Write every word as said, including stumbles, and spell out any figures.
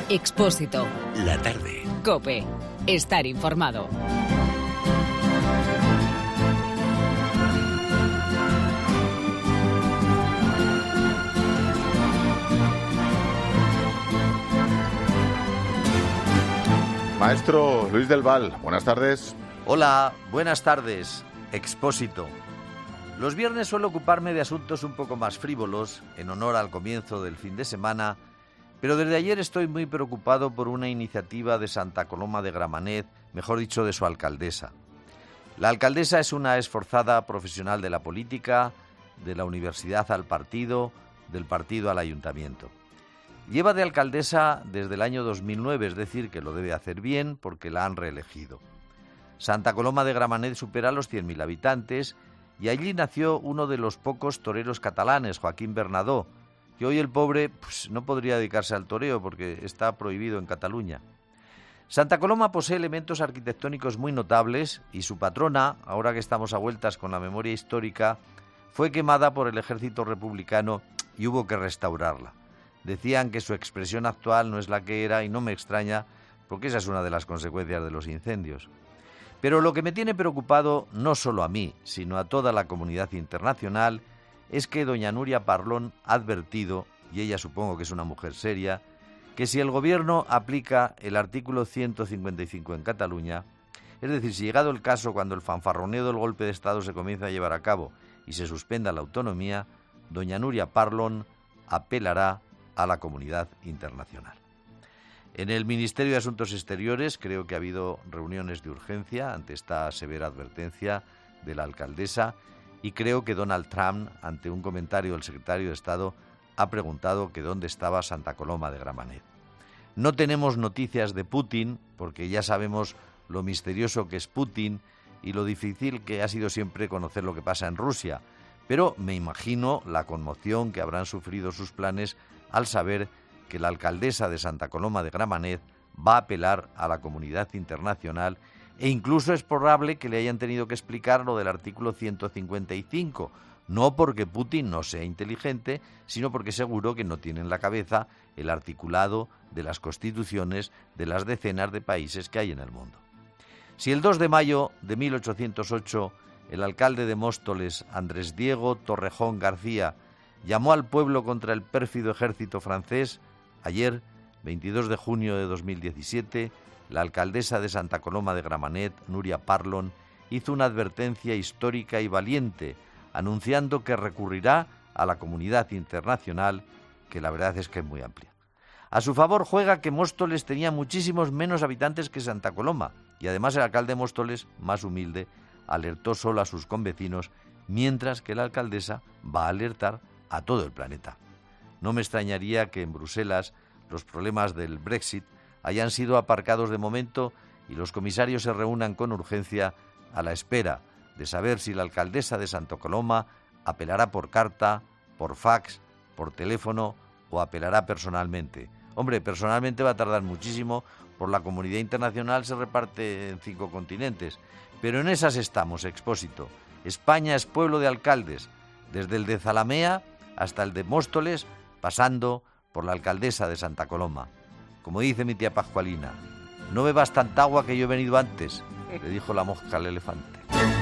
Expósito. La tarde. COPE. Estar informado. Maestro Luis del Val, buenas tardes. Hola, buenas tardes. Expósito. Los viernes suelo ocuparme de asuntos un poco más frívolos, en honor al comienzo del fin de semana, pero desde ayer estoy muy preocupado por una iniciativa de Santa Coloma de Gramenet, mejor dicho, de su alcaldesa. La alcaldesa es una esforzada profesional de la política, de la universidad al partido, del partido al ayuntamiento. Lleva de alcaldesa desde el año dos mil nueve, es decir, que lo debe hacer bien porque la han reelegido. Santa Coloma de Gramenet supera los cien mil habitantes y allí nació uno de los pocos toreros catalanes, Joaquín Bernadó, que hoy el pobre pues, no podría dedicarse al toreo porque está prohibido en Cataluña. Santa Coloma posee elementos arquitectónicos muy notables y su patrona, ahora que estamos a vueltas con la memoria histórica, fue quemada por el ejército republicano y hubo que restaurarla. Decían que su expresión actual no es la que era y no me extraña porque esa es una de las consecuencias de los incendios. Pero lo que me tiene preocupado, no solo a mí, sino a toda la comunidad internacional, es que doña Núria Parlon ha advertido, y ella supongo que es una mujer seria, que si el gobierno aplica el artículo ciento cincuenta y cinco en Cataluña, es decir, si llegado el caso cuando el fanfarroneo del golpe de Estado se comienza a llevar a cabo y se suspenda la autonomía, doña Núria Parlon apelará a la comunidad internacional. En el Ministerio de Asuntos Exteriores creo que ha habido reuniones de urgencia ante esta severa advertencia de la alcaldesa y creo que Donald Trump, ante un comentario del secretario de Estado, ha preguntado que dónde estaba Santa Coloma de Gramenet. No tenemos noticias de Putin porque ya sabemos lo misterioso que es Putin y lo difícil que ha sido siempre conocer lo que pasa en Rusia, pero me imagino la conmoción que habrán sufrido sus planes al saber que la alcaldesa de Santa Coloma de Gramenet va a apelar a la comunidad internacional e incluso es probable que le hayan tenido que explicar lo del artículo ciento cincuenta y cinco, no porque Putin no sea inteligente, sino porque seguro que no tiene en la cabeza el articulado de las constituciones de las decenas de países que hay en el mundo. Si el dos de mayo de mil ochocientos ocho el alcalde de Móstoles, Andrés Diego Torrejón García, llamó al pueblo contra el pérfido ejército francés, ayer, veintidós de junio de dos mil diecisiete, la alcaldesa de Santa Coloma de Gramenet, Núria Parlon, hizo una advertencia histórica y valiente, anunciando que recurrirá a la comunidad internacional, que la verdad es que es muy amplia. A su favor juega que Móstoles tenía muchísimos menos habitantes que Santa Coloma, y además el alcalde de Móstoles, más humilde, alertó solo a sus convecinos, mientras que la alcaldesa va a alertar a todo el planeta. No me extrañaría que en Bruselas los problemas del Brexit hayan sido aparcados de momento y los comisarios se reúnan con urgencia a la espera de saber si la alcaldesa de Santa Coloma apelará por carta, por fax, por teléfono o apelará personalmente. Hombre, personalmente va a tardar muchísimo, por la comunidad internacional se reparte en cinco continentes, pero en esas estamos, Expósito. España es pueblo de alcaldes, desde el de Zalamea hasta el de Móstoles, pasando por la alcaldesa de Santa Coloma. Como dice mi tía Pascualina, no bebas tanta agua que yo he venido antes, le dijo la mosca al elefante.